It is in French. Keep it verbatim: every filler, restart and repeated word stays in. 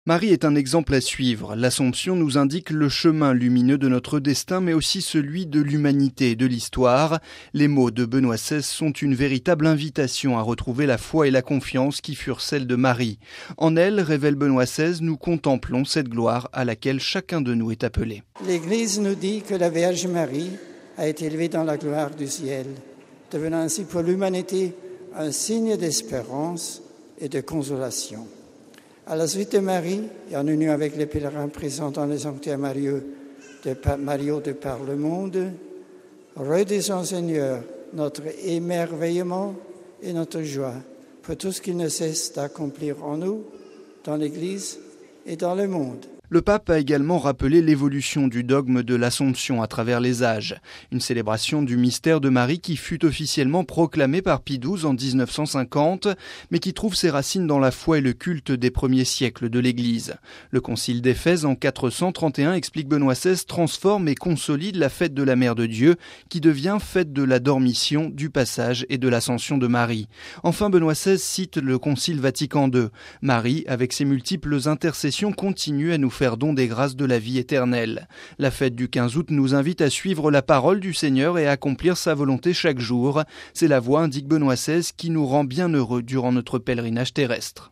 Marie est un exemple à suivre. L'Assomption nous indique le chemin lumineux de notre destin, mais aussi celui de l'humanité et de l'histoire. Les mots de Benoît seize sont une véritable invitation à retrouver la foi et la confiance qui furent celles de Marie. En elle, révèle Benoît seize, nous contemplons cette gloire à laquelle chacun de nous est appelé. L'Église nous dit que la Vierge Marie a été élevée dans la gloire du ciel, devenant ainsi pour l'humanité un signe d'espérance et de consolation. À la suite de Marie, et en union avec les pèlerins présents dans les sanctuaires mariaux de, mariaux de par le monde, redisons Seigneur notre émerveillement et notre joie pour tout ce qu'il ne cesse d'accomplir en nous, dans l'Église et dans le monde. Le pape a également rappelé l'évolution du dogme de l'Assomption à travers les âges. Une célébration du mystère de Marie qui fut officiellement proclamée par Pie douze en dix-neuf cent cinquante, mais qui trouve ses racines dans la foi et le culte des premiers siècles de l'Église. Le concile d'Éphèse en quatre cent trente et un, explique Benoît seize, transforme et consolide la fête de la Mère de Dieu, qui devient fête de la Dormition, du Passage et de l'Ascension de Marie. Enfin, Benoît seize cite le concile Vatican deux. Marie, avec ses multiples intercessions, continue à nous faire don des grâces de la vie éternelle. La fête du quinze août nous invite à suivre la parole du Seigneur et à accomplir sa volonté chaque jour. C'est la voie, indique Benoît seize, qui nous rend bien heureux durant notre pèlerinage terrestre.